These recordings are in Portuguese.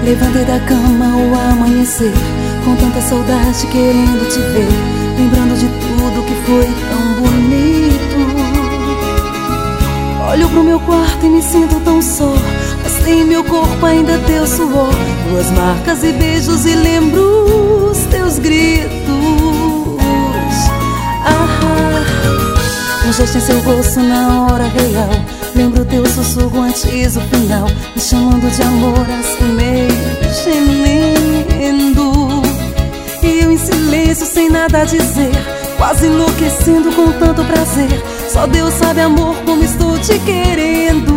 Levantei da cama ao amanhecer, com tanta saudade querendo te ver, lembrando de tudo que foi tão bonito. Olho pro meu quarto e me sinto tão só, mas tem em meu corpo ainda teu suor, tuas marcas e beijos, e lembro os teus gritos. Um gesto em seu rosto na hora real, lembro teu sussurro antes do final, me chamando de amor assim meio gemendo. E eu em silêncio sem nada a dizer, quase enlouquecendo com tanto prazer. Só Deus sabe, amor, como estou te querendo.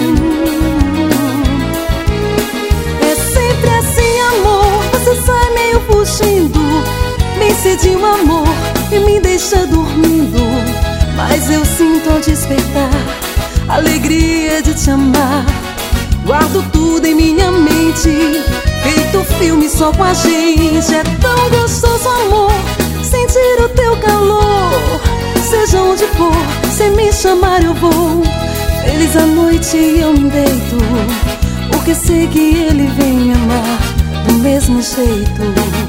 É sempre assim, amor, você sai meio fugindo, bem cedinho, amor, e me deixa dormindo. Mas eu sinto ao despertar a alegria de te amar. Guardo tudo em minha mente, feito filme só com a gente. É tão gostoso, amor, sentir o teu calor. Seja onde for, se me chamar eu vou. Feliz a noite e eu me deito, porque sei que ele vem me amar do mesmo jeito.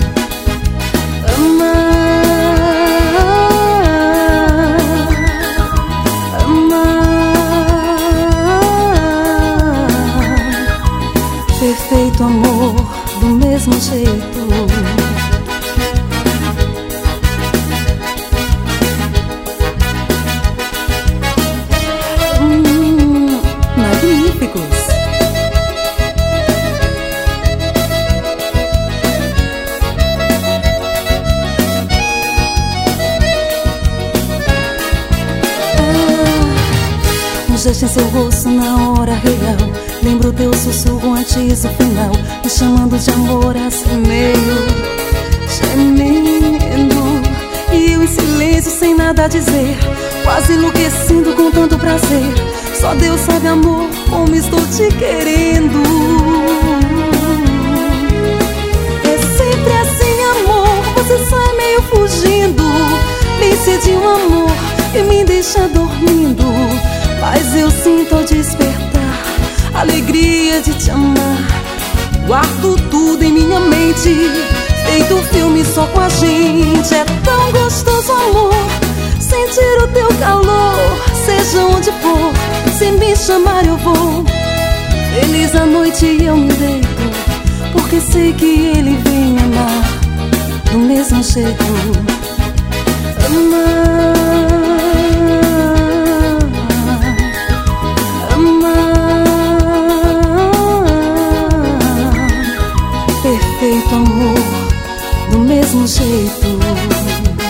Perfeito amor, do mesmo jeito. Magníficos. Um gesto em seu rosto na hora real, lembro teu sussurro antes do final, me chamando de amor assim meio gemendo. E eu em silêncio sem nada a dizer, quase enlouquecendo com tanto prazer. Só Deus sabe, amor, como estou te querendo. É sempre assim, amor, você sai meio fugindo, bem cedinho, amor, e me deixa dormindo. Mas eu sinto ao despertar a alegria de te amar. Guardo tudo em minha mente, feito filme só com a gente. É tão gostoso, amor, sentir o teu calor. Seja onde for, se me chamar eu vou. Feliz a noite e eu me deito, porque sei que ele vem me amar do mesmo jeito. Perfeito amor, do mesmo jeito.